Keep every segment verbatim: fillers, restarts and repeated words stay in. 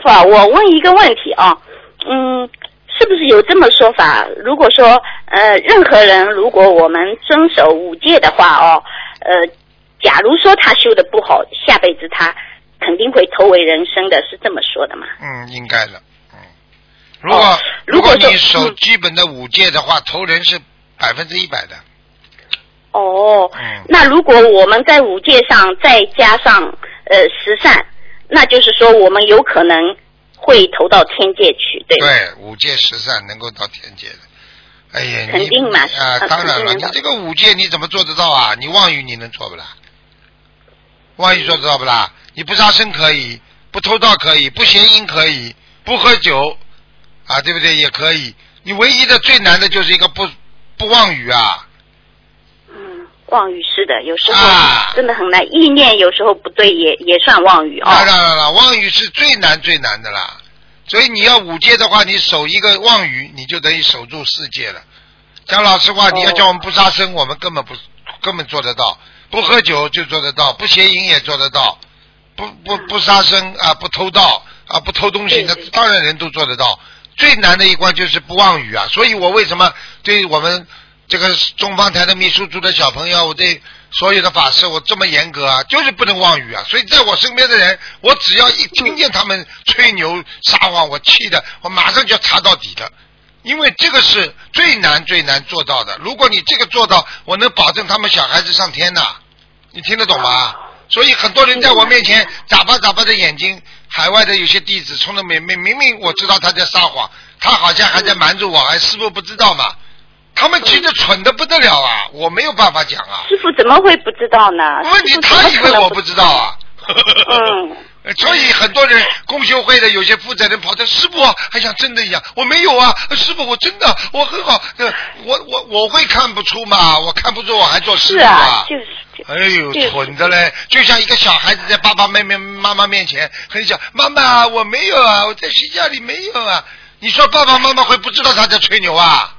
傅啊，我问一个问题啊，嗯，是不是有这么说法？如果说呃，任何人如果我们遵守五戒的话哦，呃，假如说他修的不好，下辈子他肯定会投为人生的，是这么说的吗？ 嗯，应该的。嗯，如果、哦、如果你守基本的五戒的话，嗯、投人是百分之一百的。 哦，嗯，那如果我们在五戒上再加上呃十善，那就是说我们有可能会投到天界去，对吗？ 对，五戒十善能够到天界的。哎呀， 肯定嘛啊、呃，当然了，你这个五戒你怎么做得到啊？你妄语你能做不啦？妄语做得到不啦？你不杀生可以，不偷盗可以，不邪淫可以，不喝酒啊，对不对？也可以。你唯一的最难的就是一个不不妄语啊。 嗯，妄语是的，有时候真的很难，啊、意念有时候不对也也算妄语哦。 当然了，妄语是最难最难的啦。所以你要五戒的话，你守一个妄语，你就等于守住四戒了。讲老实话，你要叫我们不杀生，我们根本不根本做得到；不喝酒就做得到，不邪淫也做得到，不不不杀生啊，不偷盗啊，不偷东西，那当然人都做得到。最难的一关就是不妄语啊！所以我为什么对我们这个中方台的秘书处的小朋友，我对所有的法师我这么严格啊，就是不能妄语啊！所以在我身边的人，我只要一听见他们吹牛撒谎，我气的，我马上就要查到底的，因为这个是最难最难做到的。如果你这个做到，我能保证他们小孩子上天的，你听得懂吗？所以很多人在我面前眨巴眨巴的眼睛，海外的有些弟子从来没明明明我知道他在撒谎，他好像还在瞒着我，哎，师父不知道嘛？他们其实蠢得不得了啊，我没有办法讲啊。 师父怎么会不知道呢？ 问题他以为我不知道啊。 嗯。 所以很多人共修会的有些负责人跑到师父还像真的一样，我没有啊，师父我真的我很好，我我我会看不出嘛，我看不出我还做师父啊。 是啊，就是。 哎呦，蠢的嘞！就像一个小孩子在爸爸妹妹妈妈面前很小，妈妈我没有啊，我在学校里没有啊。你说爸爸妈妈会不知道他在吹牛啊？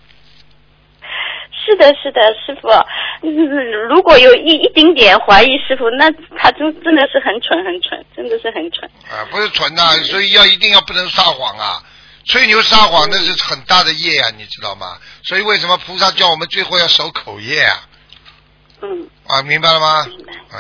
是的，是的，师傅，嗯，如果有一一丁点怀疑师傅，那他真真的是很蠢，很蠢，真的是很蠢。 啊，不是蠢呐、啊，所以要一定要不能撒谎啊！吹牛撒谎那是很大的业啊，你知道吗？所以为什么菩萨叫我们最后要守口业啊？ 嗯。 啊，明白了吗？ 明白。